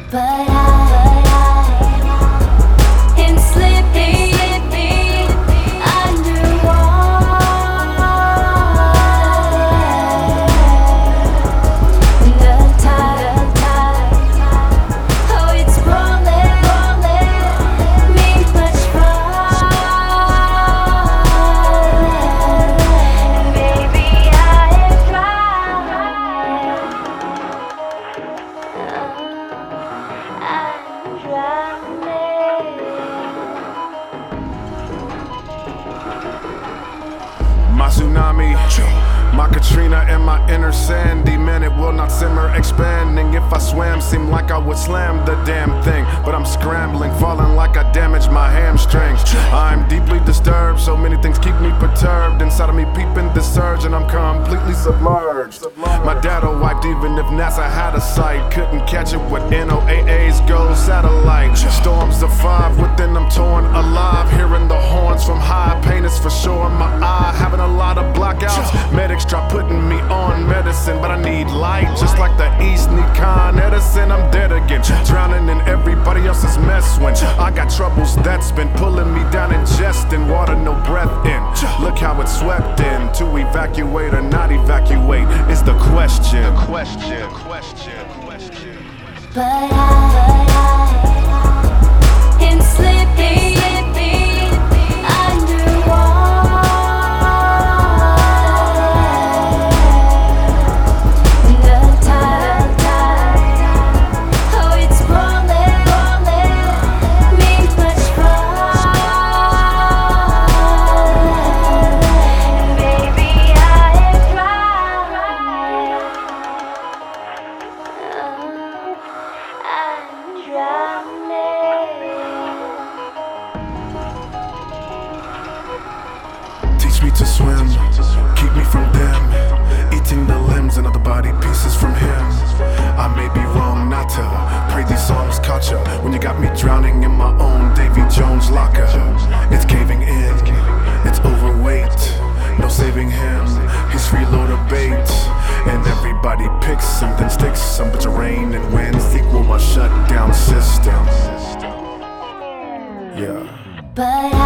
But in slipping underwater, the tide, oh, it's rolling, means much fun. And baby, I am My tsunami, my Katrina and my inner Sandy. Man, it will not simmer, expanding. If I swam, seemed like I would slam the damn thing. But I'm scrambling, falling like I damaged my hamstrings. I'm deeply disturbed, so many things keep me perturbed. Inside of me peeping the surge, and I'm completely submerged. My data wiped even if NASA had a sight. Couldn't catch it with NOAA's gold satellite. Storms of 5 within, I'm torn alive. Hearing the horns from high, pain is for sure in my eye. Having a lot of blackouts, medics try putting me on medicine, but I need light, just like the East need Con Edison. I'm dead again, drowning in everybody else's mess when I got troubles that's been pulling me down, ingesting water, no breath in. Look how it's swept in. To evacuate or not evacuate is the question. But in slipping underwater, the tide, oh, it's rolling, means much fun. And baby, I am Teach me to swim, keep me from them, eating the limbs and other body pieces from him. I may be wrong not to pray these songs caught ya when you got me drowning in my own Davy Jones locker. It's caving in, it's overweight, no saving him, he's freeload of bait. And everybody picks something, sticks some, but your rain and winds equal my shutdown system. Yeah. but